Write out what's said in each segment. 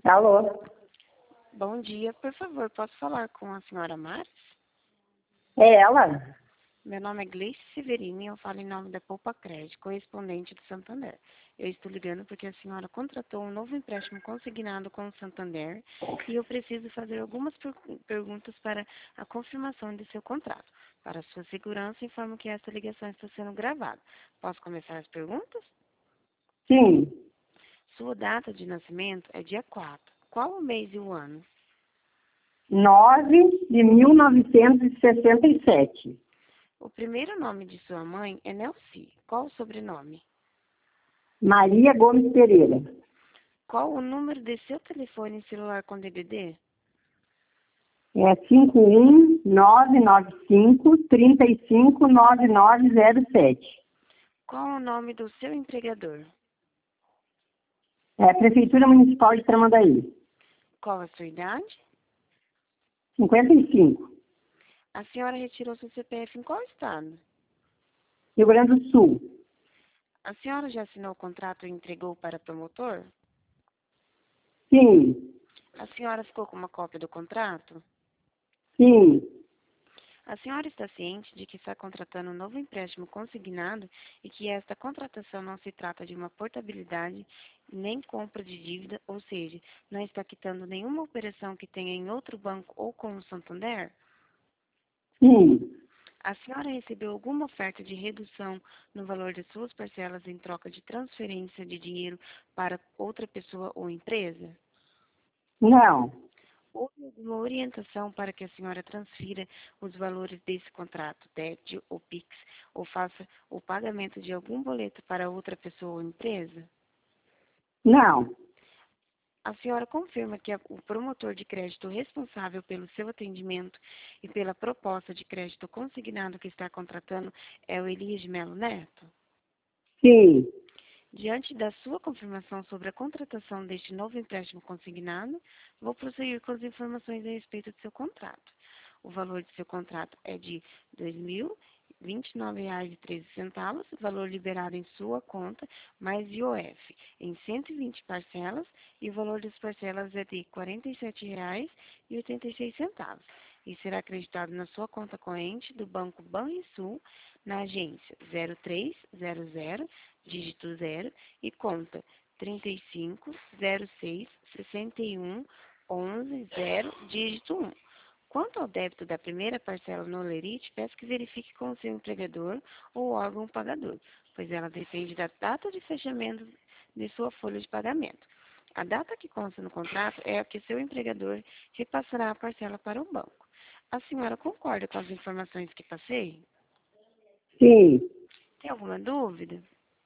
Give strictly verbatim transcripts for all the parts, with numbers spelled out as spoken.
Alô? Bom dia, por favor, posso falar com a senhora Maris? É ela? Meu nome é Gleice Severini e eu falo em nome da Poupa Crédito, correspondente do Santander. Eu estou ligando porque a senhora contratou um novo empréstimo consignado com o Santander e eu preciso fazer algumas per perguntas para a confirmação de seu contrato. Para sua segurança, informo que esta ligação está sendo gravada. Posso começar as perguntas? Sim. Sua data de nascimento é dia quatro. Qual o mês e o ano? nove de mil novecentos e sessenta e sete. O primeiro nome de sua mãe é Nelci. Qual o sobrenome? Maria Gomes Pereira. Qual o número de seu telefone celular com D D D? É cinco um nove nove cinco, três cinco, nove nove zero sete. Qual o nome do seu empregador? É Prefeitura Municipal de Tramandaí. Qual a sua idade? cinquenta e cinco. A senhora retirou seu C P F em qual estado? Rio Grande do Sul. A senhora já assinou o contrato e entregou para promotor? Sim. A senhora ficou com uma cópia do contrato? Sim. A senhora está ciente de que está contratando um novo empréstimo consignado e que esta contratação não se trata de uma portabilidade nem compra de dívida, ou seja, não está quitando nenhuma operação que tenha em outro banco ou com o Santander? Sim. A senhora recebeu alguma oferta de redução no valor de suas parcelas em troca de transferência de dinheiro para outra pessoa ou empresa? Não. Houve alguma orientação para que a senhora transfira os valores desse contrato, D E D ou Pix, ou faça o pagamento de algum boleto para outra pessoa ou empresa? Não. A senhora confirma que a- o promotor de crédito responsável pelo seu atendimento e pela proposta de crédito consignado que está contratando é o Elias de Melo Neto? Sim. Diante da sua confirmação sobre a contratação deste novo empréstimo consignado, vou prosseguir com as informações a respeito do seu contrato. O valor de seu contrato é de dois mil e vinte e nove reais e treze centavos, valor liberado em sua conta, mais I O F, em cento e vinte parcelas, e o valor das parcelas é de quarenta e sete reais e oitenta e seis centavos, e será acreditado na sua conta corrente do Banco Banrisul, na agência zero três zero zero, dígito zero, e conta trinta e cinco, zero seis, sessenta e um, onze, zero, dígito um. Quanto ao débito da primeira parcela no Lerite, peço que verifique com o seu empregador ou órgão pagador, pois ela depende da data de fechamento de sua folha de pagamento. A data que consta no contrato é a que seu empregador repassará a parcela para o banco. A senhora concorda com as informações que passei? Sim. Tem alguma dúvida?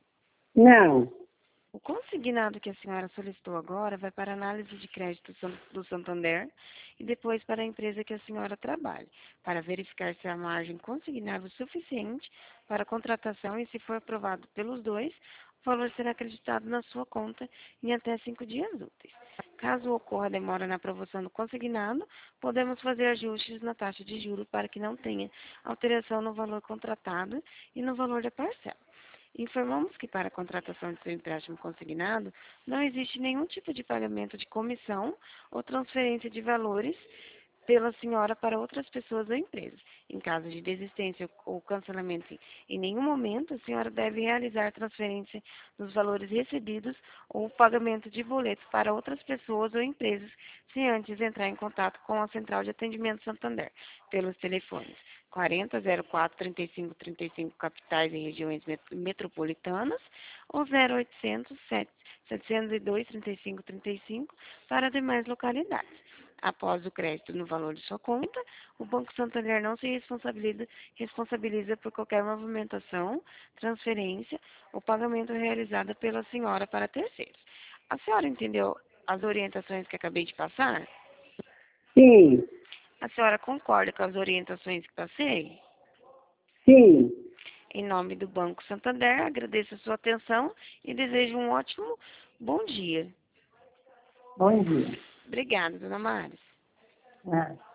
Não. O consignado que a senhora solicitou agora vai para a análise de crédito San- do Santander e depois para a empresa que a senhora trabalha, para verificar se há margem consignável suficiente para a contratação e, se for aprovado pelos dois, o valor será acreditado na sua conta em até cinco dias úteis. Caso ocorra demora na aprovação do consignado, podemos fazer ajustes na taxa de juros para que não tenha alteração no valor contratado e no valor da parcela. Informamos que para a contratação de seu empréstimo consignado, não existe nenhum tipo de pagamento de comissão ou transferência de valores pela senhora para outras pessoas ou empresas. Em caso de desistência ou cancelamento em nenhum momento, a senhora deve realizar transferência dos valores recebidos ou pagamento de boletos para outras pessoas ou empresas, sem antes entrar em contato com a Central de Atendimento Santander, pelos telefones quarenta, zero quatro, trinta e cinco, trinta e cinco, capitais em regiões met- metropolitanas, ou zero oitocentos, sete, setecentos e dois, trinta e cinco, trinta e cinco para demais localidades. Após o crédito no valor de sua conta, o Banco Santander não se responsabiliza, responsabiliza por qualquer movimentação, transferência ou pagamento realizada pela senhora para terceiros. A senhora entendeu as orientações que acabei de passar? Sim. A senhora concorda com as orientações que passei? Sim. Em nome do Banco Santander, agradeço a sua atenção e desejo um ótimo bom dia. Bom dia. Obrigada, dona Maris. Ah.